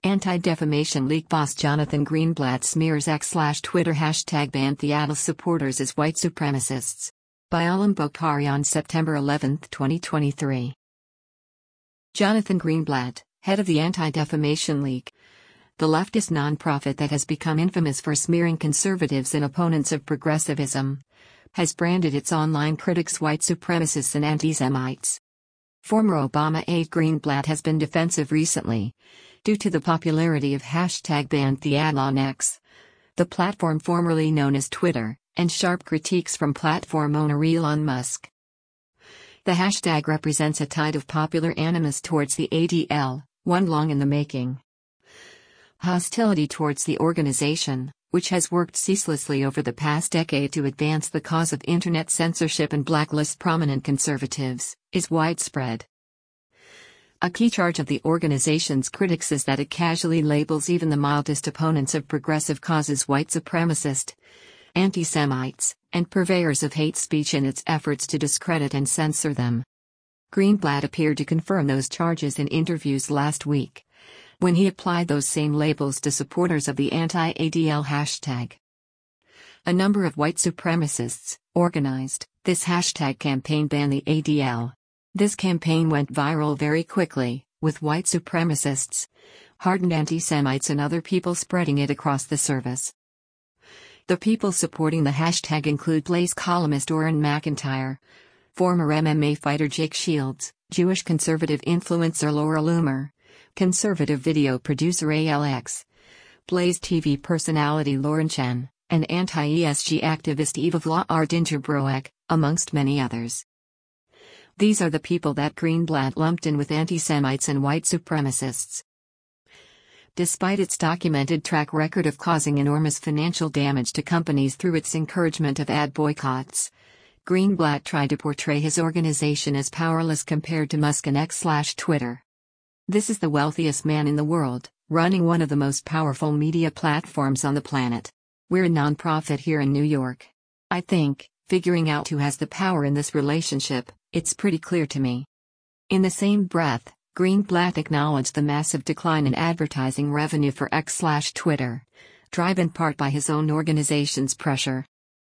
Anti-Defamation League boss Jonathan Greenblatt smears X/Twitter hashtag banned Seattle supporters as white supremacists. By Alam Bokhari on September 11, 2023. Jonathan Greenblatt, head of the Anti-Defamation League, the leftist nonprofit that has become infamous for smearing conservatives and opponents of progressivism, has branded its online critics white supremacists and anti-Semites. Former Obama aide Greenblatt has been defensive recently, due to the popularity of hashtag banned on X, the platform formerly known as Twitter, and sharp critiques from platform owner Elon Musk. The hashtag represents a tide of popular animus towards the ADL, one long in the making. Hostility towards the organization, which has worked ceaselessly over the past decade to advance the cause of internet censorship and blacklist prominent conservatives, is widespread. A key charge of the organization's critics is that it casually labels even the mildest opponents of progressive causes white supremacist, anti-Semites, and purveyors of hate speech in its efforts to discredit and censor them. Greenblatt appeared to confirm those charges in interviews last week, when he applied those same labels to supporters of the anti-ADL hashtag. A number of white supremacists organized this hashtag campaign ban the ADL. This campaign went viral very quickly, with white supremacists, hardened anti-Semites and other people spreading it across the service. The people supporting the hashtag include Blaze columnist Oren McIntyre, former MMA fighter Jake Shields, Jewish conservative influencer Laura Loomer, conservative video producer ALX, Blaze TV personality Lauren Chen, and anti-ESG activist Eva Vlaar Dingerbroek, amongst many others. These are the people that Greenblatt lumped in with anti-Semites and white supremacists. Despite its documented track record of causing enormous financial damage to companies through its encouragement of ad boycotts, Greenblatt tried to portray his organization as powerless compared to Musk and X/Twitter. This is the wealthiest man in the world, running one of the most powerful media platforms on the planet. We're a nonprofit here in New York. I think, figuring out who has the power in this relationship, it's pretty clear to me. In the same breath, Greenblatt acknowledged the massive decline in advertising revenue for X/Twitter, driven in part by his own organization's pressure.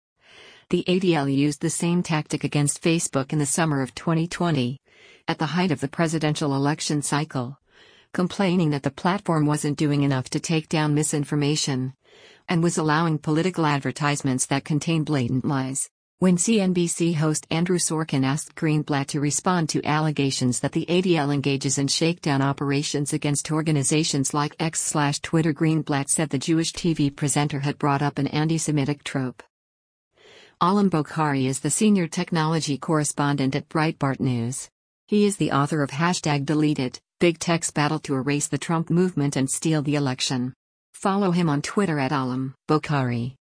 The ADL used the same tactic against Facebook in the summer of 2020, at the height of the presidential election cycle, complaining that the platform wasn't doing enough to take down misinformation, and was allowing political advertisements that contained blatant lies. When CNBC host Andrew Sorkin asked Greenblatt to respond to allegations that the ADL engages in shakedown operations against organizations like X/Twitter, Greenblatt said the Jewish TV presenter had brought up an anti-Semitic trope. Alam Bokhari is the senior technology correspondent at Breitbart News. He is the author of #Deleted, Big Tech's Battle to Erase the Trump Movement and Steal the Election. Follow him on Twitter at Alam Bokhari.